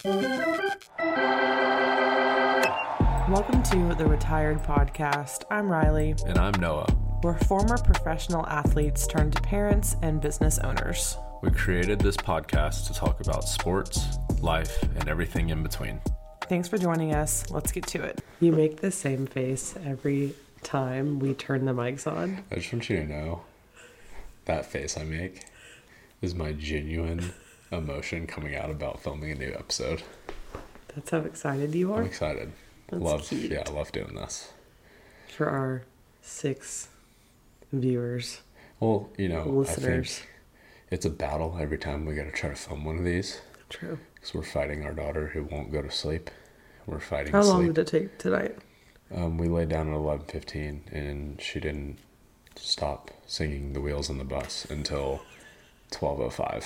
Welcome to the Retired Podcast. I'm Riley. And I'm Noah. We're former professional athletes turned parents and business owners. We created this podcast to talk about sports, life, and everything in between. Thanks for joining us. Let's get to it. You make the same face every time we turn the mics on. I just want you to know that face I make is my genuine emotion coming out about filming a new episode. That's how excited you are? I'm excited. That's cute. Yeah, I love doing this. For our 6 viewers. Well, listeners. I think it's a battle every time we got to try to film one of these. True. Because we're fighting our daughter who won't go to sleep. We're fighting How long sleep. did it take tonight? We laid down at 11:15 and she didn't stop singing The Wheels on the Bus until 12:05.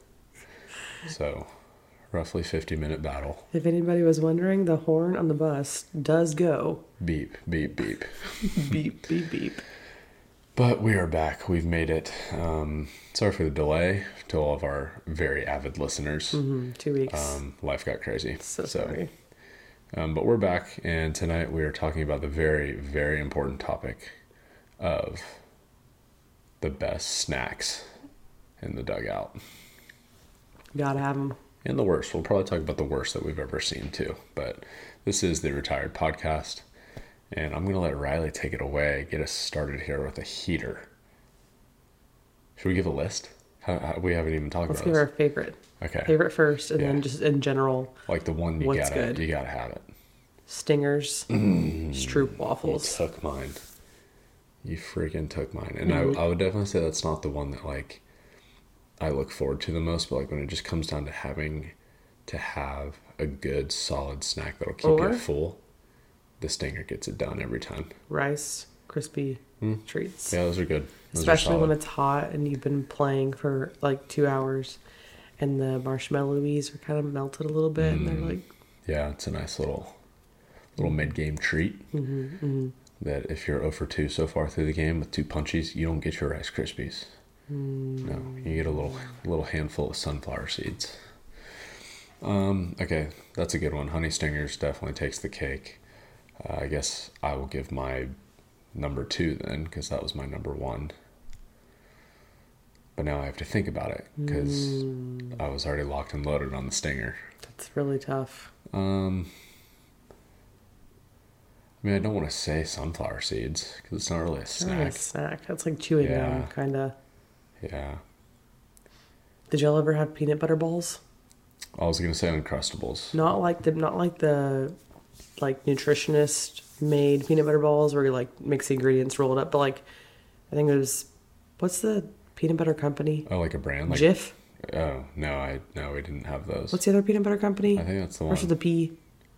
So, roughly 50-minute battle. If anybody was wondering, the horn on the bus does go. Beep, beep, beep. Beep, beep, beep. But we are back. We've made it. Sorry for the delay to all of our very avid listeners. 2 weeks. Life got crazy. So sorry. But we're back, and tonight we are talking about the very, very important topic of the best snacks in the dugout. Gotta have them. And the worst. We'll probably talk about the worst that we've ever seen too. But this is the Retired Podcast. And I'm going to let Riley take it away. Get us started here with a heater. Should we give a list? We haven't even talked Let's about give this. our favorite. Okay. Favorite first, and Yeah. then just in general, Like the one you what's gotta good? have it. Stingers, Stroop You waffles. took mine. You freaking took mine. And I would definitely say that's not the one that I look forward to the most, but when it just comes down to having to have a good solid snack that'll keep you full, the Stinger gets it done every time. Rice, crispy treats. Yeah, those are good. Those Especially are when solid. it's hot and you've been playing for 2 hours and the marshmallowies are kind of melted a little bit and they're Yeah, it's a nice little mid-game treat. That if you're 0 for 2 so far through the game with 2 punchies, you don't get your Rice Krispies. No, you get a little handful of sunflower seeds. Okay, that's a good one. Honey Stingers definitely takes the cake. I guess I will give my number 2 then, because that was my number 1. But now I have to think about it, because I was already locked and loaded on the Stinger. That's really tough. I don't want to say sunflower seeds, because it's not really a It's not really a snack. snack. That's like chewing Yeah. gum, kind of. Yeah. Did y'all ever have peanut butter balls? I was going to say Uncrustables. Not like the nutritionist made peanut butter balls where you mix the ingredients, roll it up, but I think it was, what's the peanut butter company? Oh, like a brand? Jif? Oh, no, we didn't have those. What's the other peanut butter company? I think that's the one. First with the P.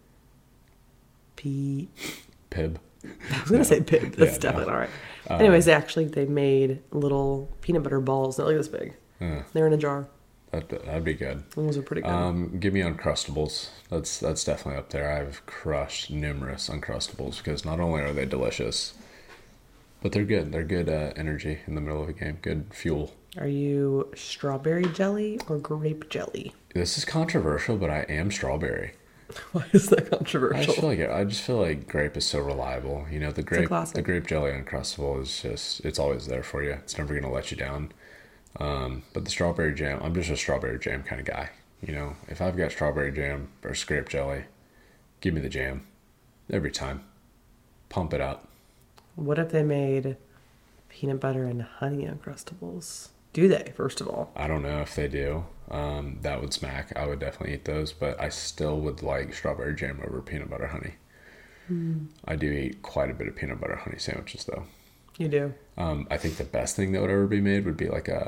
Pib. I was gonna say Pib. That's Yeah, definitely no. all right. Anyways, they made little peanut butter balls. They're like this big. They're in a jar. That'd be good. Those are pretty good. Give me Uncrustables. That's definitely up there. I've crushed numerous Uncrustables because not only are they delicious, but they're good. They're good energy in the middle of a game. Good fuel. Are you strawberry jelly or grape jelly? This is controversial, but I am strawberry. Why is that I controversial? just feel like grape is so reliable. The classic. the grape jelly Uncrustable is just, it's always there for you. It's never going to let you down. But the strawberry jam, I'm just a strawberry jam kind of guy. If I've got strawberry jam versus grape jelly, give me the jam every time. Pump it up. What if they made peanut butter and honey Uncrustables? Do they, first of all? I don't know if they do. That would smack. I would definitely eat those, but I still would like strawberry jam over peanut butter honey. I do eat quite a bit of peanut butter honey sandwiches though. You do? I think the best thing that would ever be made would be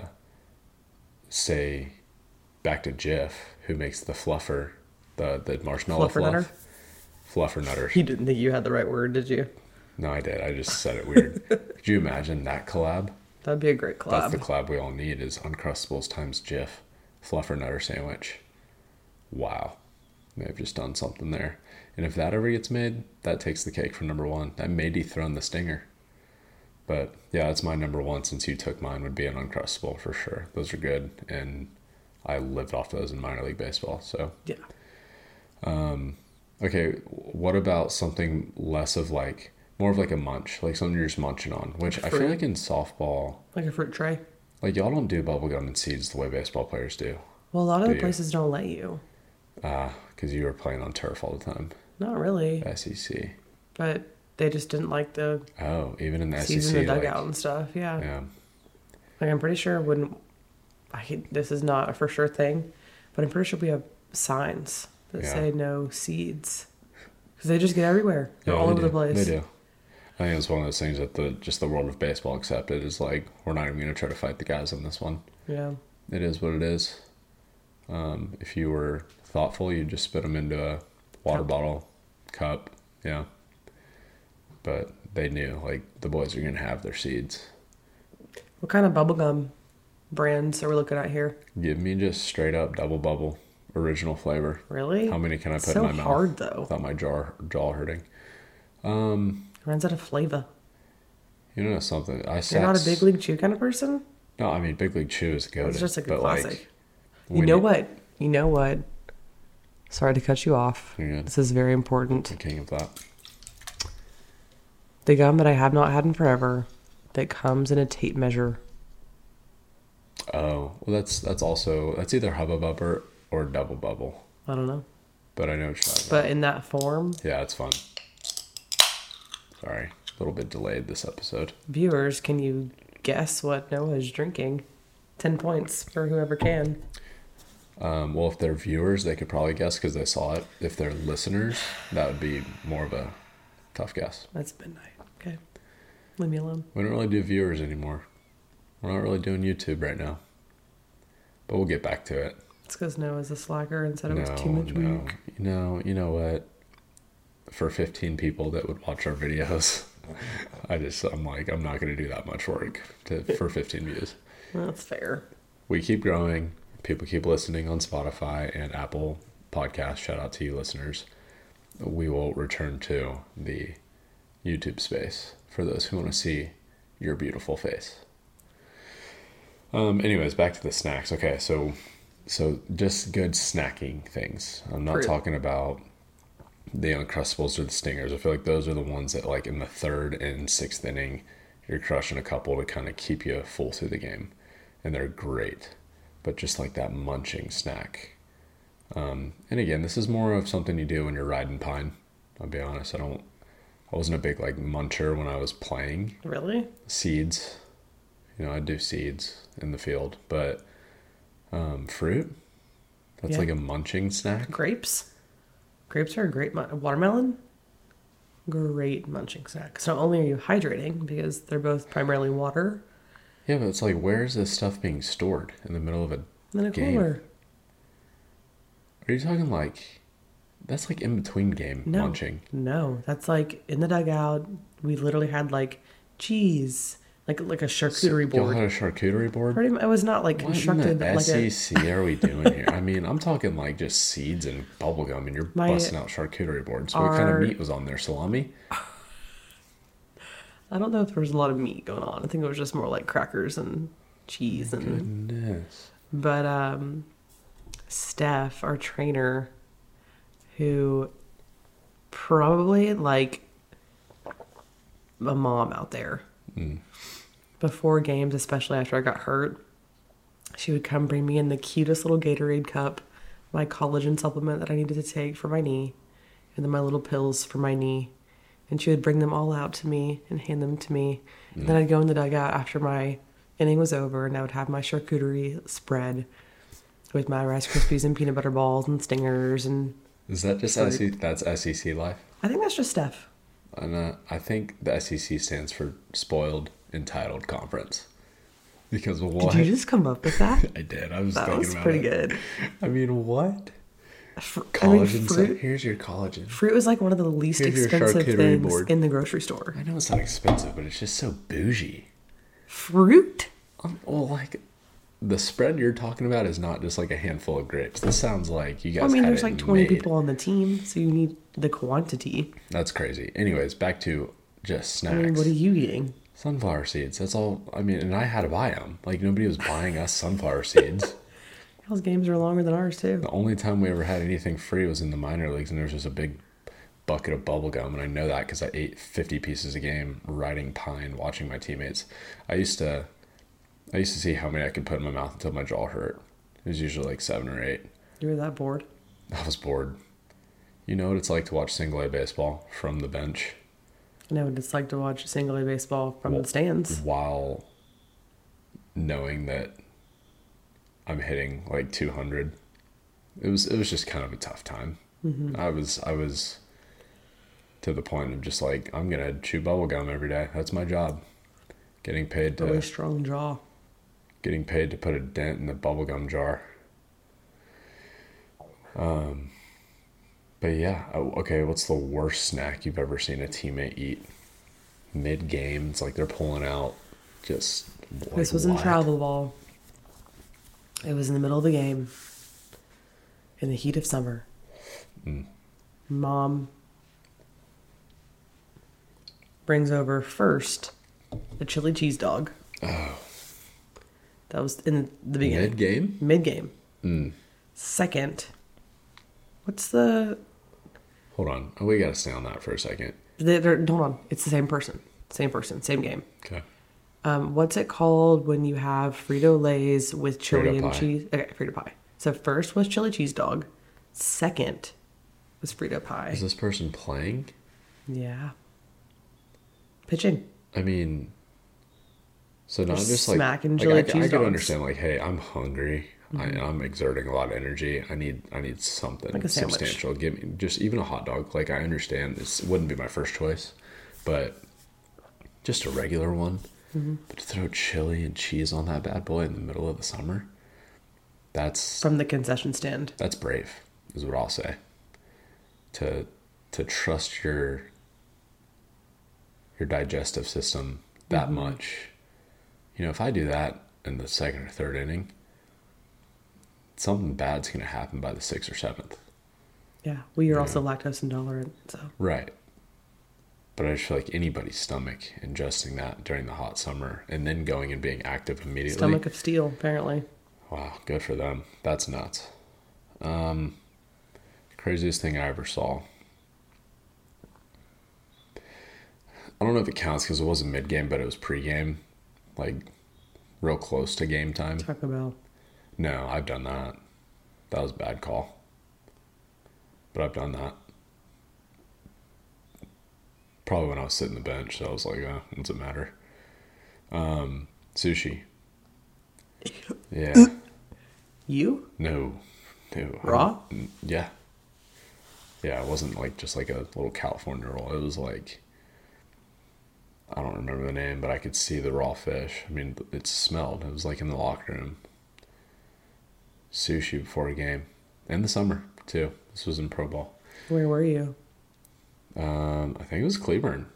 say, back to Jif, who makes the fluffer, the marshmallow Fluffernutter? Fluffernutter. You didn't think you had the right word, did you? No, I did. I just said it weird. Could you imagine that collab? That'd be a great collab. That's the collab we all need, is Uncrustables times Jif Fluffernutter sandwich. Wow. They've just done something there. And if that ever gets made, that takes the cake for number 1. That may dethrone the Stinger. But yeah, that's my number 1 since you took mine, would be an Uncrustable for sure. Those are good. And I lived off those in minor league baseball. So Yeah. Okay, what about something less of like, more of like a munch, like something you're just munching on, which I feel Fruit. like in softball, Like a fruit tray. like y'all don't do bubble gum and seeds the way baseball players do. Well, a lot of Do the you? places don't let you. Because you were playing on turf all the time. Not really. SEC. But they just didn't like the Oh, even in the seeds SEC. in the dugout like, and stuff. Yeah. yeah. Like, I'm pretty sure when this is not a for sure thing, but I'm pretty sure we have signs that Yeah. say no seeds because they just get everywhere. They're all they over do. the place. They do. I think it's one of those things that the world of baseball accepted is like, we're not even going to try to fight the guys on this one. Yeah. It is what it is. If you were thoughtful, you'd just spit them into a water bottle, cup. Yeah. But they knew, like, the boys are going to have their seeds. What kind of bubblegum brands are we looking at here? Give me just straight up double bubble, original flavor. Really? How many can I put So in my mouth hard, though. without my jaw hurting? Runs out of flavor. You know something? You're not a Big League Chew kind of person? No, I mean, Big League Chew is good. It's just a good but classic. Like, You know what? You know what? Sorry to cut you off. You're good. This is very important. The king of that. The gum that I have not had in forever that comes in a tape measure. Oh, well, that's either Hubba Bubba or Double Bubble. I don't know. But I know what you're talking about. But in that form, Yeah, it's fun. Sorry, a little bit delayed this episode. viewers, can you guess what Noah's drinking? 10 points for whoever can. Well, if they're viewers, they could probably guess because they saw it. If they're listeners, that would be more of a tough guess. That's midnight. Okay. Leave me alone. We don't really do viewers anymore. We're not really doing YouTube right now. But we'll get back to it. It's because Noah's a slacker and said it was too No, much no. work. You know what? For 15 people that would watch our videos, I'm like, I'm not going to do that much work for 15 views. That's fair. We keep growing. People keep listening on Spotify and Apple Podcasts. Shout out to you listeners. We will return to the YouTube space for those who want to see your beautiful face. Anyways, back to the snacks. Okay, so just good snacking things. I'm not Fruit. talking about the Uncrustables or the Stingers. I feel like those are the ones that, like, in the third and sixth inning, you're crushing a couple to kind of keep you full through the game. And they're great. But just like that munching snack. And again, this is more of something you do when you're riding pine. I'll be honest. I wasn't a big, like, muncher when I was playing. Really? Seeds. I'd do seeds in the field. But fruit? That's Yeah. like a munching snack. Grapes? Grapes are a great watermelon? Great munching snack. So not only are you hydrating, because they're both primarily water, Yeah, but it's like, where is this stuff being stored in the middle of a and then a game? cooler. Are you talking like, that's like in between game munching? No, that's like in the dugout. We literally had like cheese, like a charcuterie Y'all board. had a charcuterie board? Pretty much, it was not like What in constructed the like a. SEC are we doing here? I mean, I'm talking like just seeds and bubblegum, and you're busting out charcuterie boards. What kind of meat was on there? Salami? I don't know if there was a lot of meat going on. I think it was just more like crackers and cheese and. Goodness. But Steph, our trainer, who probably like a mom out there. Before games, especially after I got hurt, she would come bring me in the cutest little Gatorade cup, my collagen supplement that I needed to take for my knee, and then my little pills for my knee. And she would bring them all out to me and hand them to me. And then I'd go in the dugout after my inning was over, and I would have my charcuterie spread with my Rice Krispies and peanut butter balls and stingers. And Is that just SEC? That's SEC life? I think that's just Steph. And I think the SEC stands for Spoiled Entitled Conference. Because what? Did you just come up with that? I did. I was That thinking was about pretty it. good. I mean, what? Collagen Collagen. Here's your collagen. Fruit is like one of the least Here's your expensive charcuterie things board. in the grocery store. I know it's not expensive, but it's just so bougie. Fruit? Well, like, the spread you're talking about is not just like a handful of grapes. This sounds like you guys. I mean, had there's it like 20 made. people on the team, so you need the quantity. That's crazy. Anyways, back to just snacks. I mean, what are you eating? Sunflower seeds. That's all. I mean, and I had to buy them. Like, nobody was buying us sunflower seeds. Y'all's games are longer than ours too. The only time we ever had anything free was in the minor leagues, and there was just a big bucket of bubble gum, and I know that because I ate 50 pieces a game riding pine watching my teammates. I used to see how many I could put in my mouth until my jaw hurt. It was usually like 7 or 8. You were that bored? I was bored. You know what it's like to watch single A baseball from the bench? I know what it's like to watch single A baseball from the stands. While knowing that I'm hitting like 200. It was just kind of a tough time. Mm-hmm. I was to the point of just like, I'm going to chew bubble gum every day. That's my job. Getting paid to... Really strong jaw. Getting paid to put a dent in the bubblegum jar. But yeah, okay, what's the worst snack you've ever seen a teammate eat? Mid-game, it's like they're pulling out just... Like, this was in travel ball. It was in the middle of the game. In the heat of summer. Mom brings over first a chili cheese dog. Oh. That was in the beginning. Mid-game? Mid-game. Second, what's the... Hold on. Oh, we got to stay on that for a second. Hold on. It's the same person. Same person. Same game. Okay. What's it called when you have Frito-Lays with chili Frito and pie. cheese? Okay, Frito pie. So first was chili cheese dog. Second was Frito pie. Is this person playing? Yeah. Pitching. I mean... So not Just just like... smacking chili cheese I could dogs. understand like, hey, I'm hungry. I'm exerting a lot of energy. I need something Like a sandwich. substantial. Give me just even a hot dog. Like I understand this wouldn't be my first choice, but just a regular one. But to throw chili and cheese on that bad boy in the middle of the summer, that's From the concession stand. that's brave, is what I'll say. To trust your digestive system that much. You know, if I do that in the second or third inning, something bad's going to happen by the 6th or 7th. Yeah. Well, you're also lactose intolerant, so. Right. But I just feel like anybody's stomach ingesting that during the hot summer and then going and being active immediately. Stomach of steel, apparently. Wow, good for them. That's nuts. Craziest thing I ever saw. I don't know if it counts because it wasn't mid-game, but it was pre-game. Like, real close to game time. Taco Bell. No, I've done that. That was a bad call. But I've done that. Probably when I was sitting the bench, so I was like, oh, what's it matter? Sushi. Yeah. You? No. Raw? Yeah. Yeah, it wasn't like just like a little California roll. It was like, I don't remember the name, but I could see the raw fish. I mean, it smelled. It was like in the locker room. Sushi before a game. In the summer, too. This was in Pro Bowl. Where were you? I think it was Cleburne.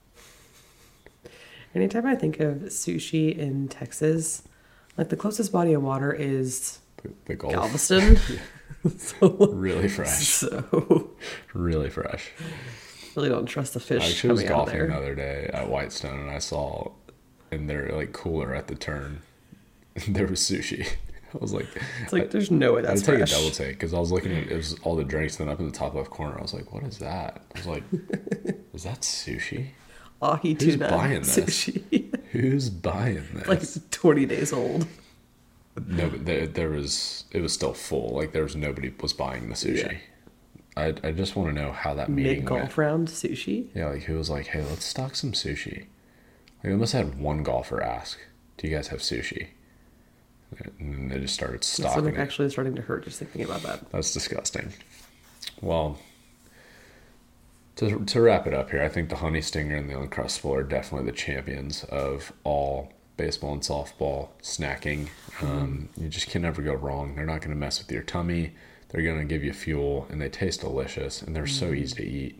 Anytime I think of sushi in Texas, like the closest body of water is The Gulf. Galveston. So, Really fresh. so Really fresh. really don't trust the fish I actually was coming out of golfing the there. other day at Whitestone, and I saw in their like cooler at the turn, there was sushi. I was like, It's like there's no way I that's had to take fresh. a double take because I was looking at it was all the drinks. Then up in the top left corner, I was like, "What is that?" I was like, "Is that sushi? Ahi Who's tuna buying this? sushi. Who's buying this?" Like 20 days old. No, but there was it was still full. Like there was nobody was buying the sushi. I just want to know how that meeting Mid went. golf round sushi. Yeah, like who was like, "Hey, let's stock some sushi." Like I must have had one golfer ask, "Do you guys have sushi?" And then they just started My stocking stomach it. actually is starting to hurt just thinking about that. That's disgusting. Well, to wrap it up here, I think the Honey Stinger and the Uncrustable are definitely the champions of all baseball and softball snacking. You just can never go wrong. They're not going to mess with your tummy. They're going to give you fuel, and they taste delicious, and they're so easy to eat.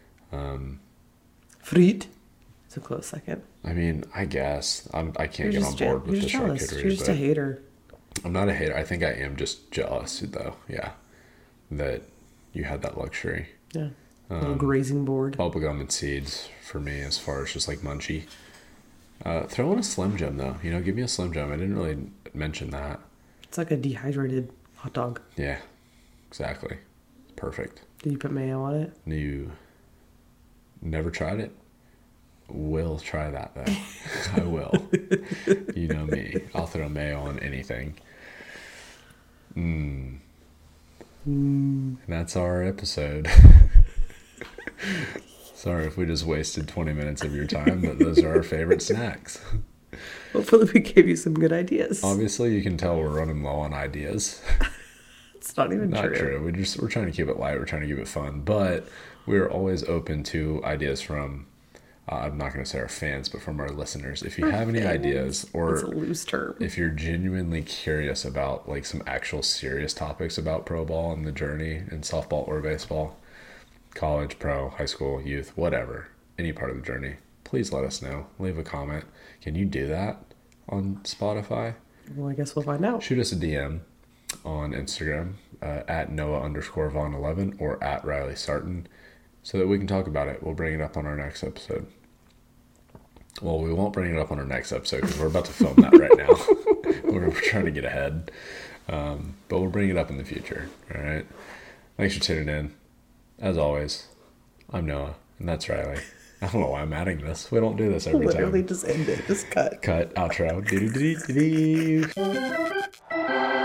Fried. It's a close second. I mean, I guess I can't You're get on just board with you're the just jealous. charcuterie, You're just a but hater. I'm not a hater. I think I am just jealous, though. Yeah, that you had that luxury. Yeah. Little grazing board. Bubblegum and seeds for me, as far as just like munchy. Throw in a Slim Jim though. You know, give me a Slim Jim. I didn't really mention that. It's like a dehydrated Hot dog. Yeah, exactly. Perfect. Do you put mayo on it? You never tried it? Will try that though. I will. You know me. I'll throw mayo on anything. And that's our episode. Sorry if we just wasted 20 minutes of your time, but those are our favorite snacks. Hopefully we gave you some good ideas. Obviously, you can tell we're running low on ideas. It's not even Not true. true. We're trying to keep it light. We're trying to keep it fun, but we're always open to ideas from. I'm not going to say our fans, but from our listeners. If you have any ideas, or It's a loose term. if you're genuinely curious about like some actual serious topics about pro ball and the journey in softball or baseball, college, pro, high school, youth, whatever, any part of the journey, please let us know. Leave a comment. Can you do that on Spotify? Well, I guess we'll find out. Shoot us a DM on Instagram at Noah_Vaughn11 or at Riley Sarton so that we can talk about it. We'll bring it up on our next episode. Well, we won't bring it up on our next episode because we're about to film that right now. We're trying to get ahead. But we'll bring it up in the future. All right. Thanks for tuning in. As always, I'm Noah, and that's Riley. I don't know why I'm adding this. We don't do this every Literally time. just end it. Just cut. Cut, outro. Do-do-do-do-do.